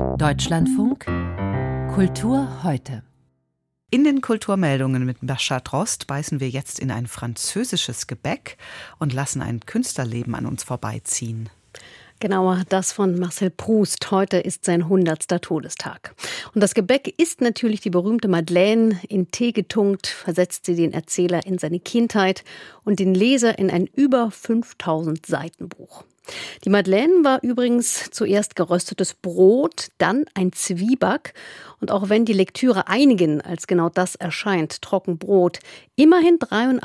Deutschlandfunk Kultur heute. In den Kulturmeldungen mit Bernhard Rost beißen wir jetzt in ein französisches Gebäck und lassen ein Künstlerleben an uns vorbeiziehen. Genauer das von Marcel Proust. Heute ist sein 100. Todestag. Und das Gebäck ist natürlich die berühmte Madeleine. In Tee getunkt versetzt sie den Erzähler in seine Kindheit und den Leser in ein über 5000 Seiten Buch. Die Madeleine war übrigens zuerst geröstetes Brot, dann ein Zwieback. Und auch wenn die Lektüre einigen als genau das erscheint, Trockenbrot, immerhin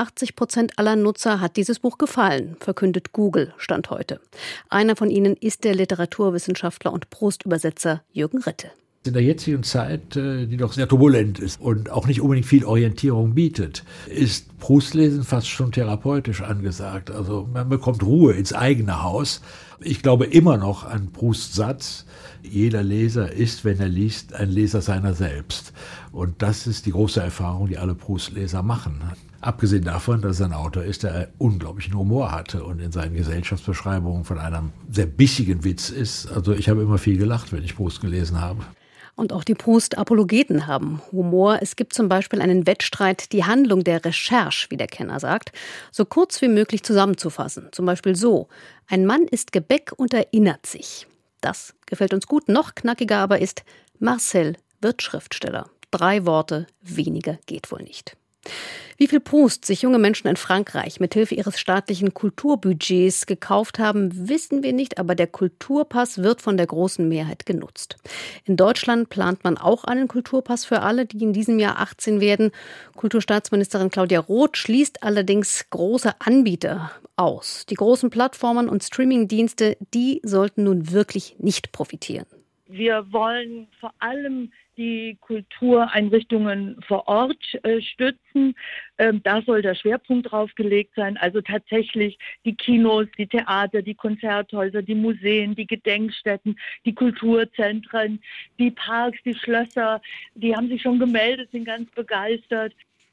83% aller Nutzer hat dieses Buch gefallen, verkündet Google Stand heute. Einer von ihnen ist der Literaturwissenschaftler und Proust-Übersetzer Jürgen Ritte. In der jetzigen Zeit, die doch sehr turbulent ist und auch nicht unbedingt viel Orientierung bietet, ist Proustlesen fast schon therapeutisch angesagt. Also man bekommt Ruhe ins eigene Haus. Ich glaube immer noch an Prousts Satz: Jeder Leser ist, wenn er liest, ein Leser seiner selbst. Und das ist die große Erfahrung, die alle Proust-Leser machen. Abgesehen davon, dass er ein Autor ist, der unglaublichen Humor hatte und in seinen Gesellschaftsbeschreibungen von einem sehr bissigen Witz ist. Also ich habe immer viel gelacht, wenn ich Proust gelesen habe. Und auch die Proust-Apologeten haben Humor. Es gibt zum Beispiel einen Wettstreit, die Handlung der Recherche, wie der Kenner sagt, so kurz wie möglich zusammenzufassen. Zum Beispiel so: Ein Mann isst Gebäck und erinnert sich. Das gefällt uns gut. Noch knackiger aber ist: Marcel wird Schriftsteller. 3 Worte, weniger geht wohl nicht. Wie viel Proust sich junge Menschen in Frankreich mithilfe ihres staatlichen Kulturbudgets gekauft haben, wissen wir nicht, aber der Kulturpass wird von der großen Mehrheit genutzt. In Deutschland plant man auch einen Kulturpass für alle, die in diesem Jahr 18 werden. Kulturstaatsministerin Claudia Roth schließt allerdings große Anbieter aus. Die großen Plattformen und Streamingdienste, die sollten nun wirklich nicht profitieren. Wir wollen vor allem die Kultureinrichtungen vor Ort stützen. Da soll der Schwerpunkt drauf gelegt sein. Also tatsächlich die Kinos, die Theater, die Konzerthäuser, die Museen, die Gedenkstätten, die Kulturzentren, die Parks, die Schlösser. Die haben sich schon gemeldet, sind ganz begeistert.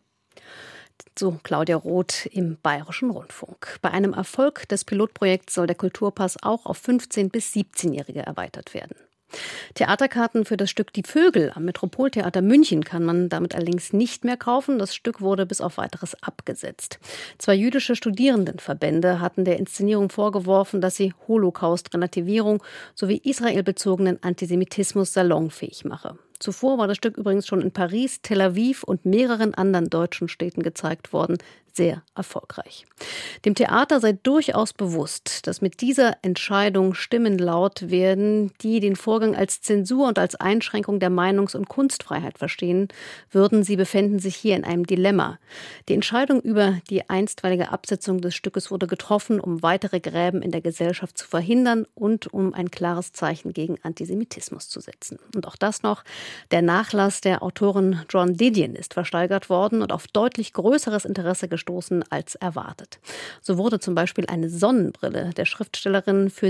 So Claudia Roth im Bayerischen Rundfunk. Bei einem Erfolg des Pilotprojekts soll der Kulturpass auch auf 15- bis 17-Jährige erweitert werden. Theaterkarten für das Stück Die Vögel am Metropoltheater München kann man damit allerdings nicht mehr kaufen. Das Stück wurde bis auf Weiteres abgesetzt. 2 jüdische Studierendenverbände hatten der Inszenierung vorgeworfen, dass sie Holocaust-Relativierung sowie israelbezogenen Antisemitismus salonfähig mache. Zuvor war das Stück übrigens schon in Paris, Tel Aviv und mehreren anderen deutschen Städten gezeigt worden. Sehr erfolgreich. Dem Theater sei durchaus bewusst, dass mit dieser Entscheidung Stimmen laut werden, die den Vorgang als Zensur und als Einschränkung der Meinungs- und Kunstfreiheit verstehen würden. Sie befänden sich hier in einem Dilemma. Die Entscheidung über die einstweilige Absetzung des Stückes wurde getroffen, um weitere Gräben in der Gesellschaft zu verhindern und um ein klares Zeichen gegen Antisemitismus zu setzen. Und auch das noch: Der Nachlass der Autorin Joan Didion ist versteigert worden und auf deutlich größeres Interesse gestoßen als erwartet. So wurde zum Beispiel eine Sonnenbrille der Schriftstellerin für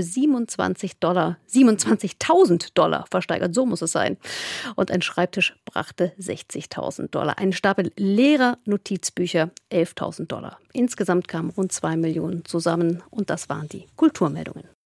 $27.000 versteigert, so muss es sein. Und ein Schreibtisch brachte $60.000. Ein Stapel leerer Notizbücher $11.000. Insgesamt kamen rund 2 Millionen zusammen und das waren die Kulturmeldungen.